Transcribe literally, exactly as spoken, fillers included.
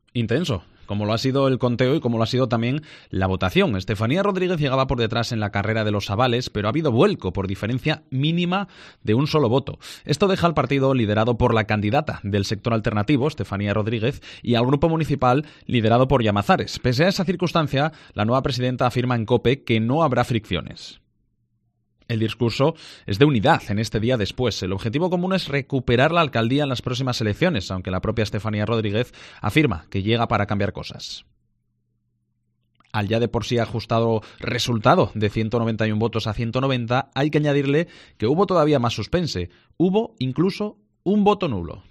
Intenso, como lo ha sido el conteo y como lo ha sido también la votación. Estefanía Rodríguez llegaba por detrás en la carrera de los avales, pero ha habido vuelco por diferencia mínima de un solo voto. Esto deja al partido liderado por la candidata del sector alternativo, Estefanía Rodríguez, y al grupo municipal liderado por Llamazares. Pese a esa circunstancia, la nueva presidenta afirma en COPE que no habrá fricciones. El discurso es de unidad en este día después. El objetivo común es recuperar la alcaldía en las próximas elecciones, aunque la propia Estefanía Rodríguez afirma que llega para cambiar cosas. Al ya de por sí ajustado resultado de ciento noventa y uno votos a ciento noventa, hay que añadirle que hubo todavía más suspense. Hubo incluso un voto nulo.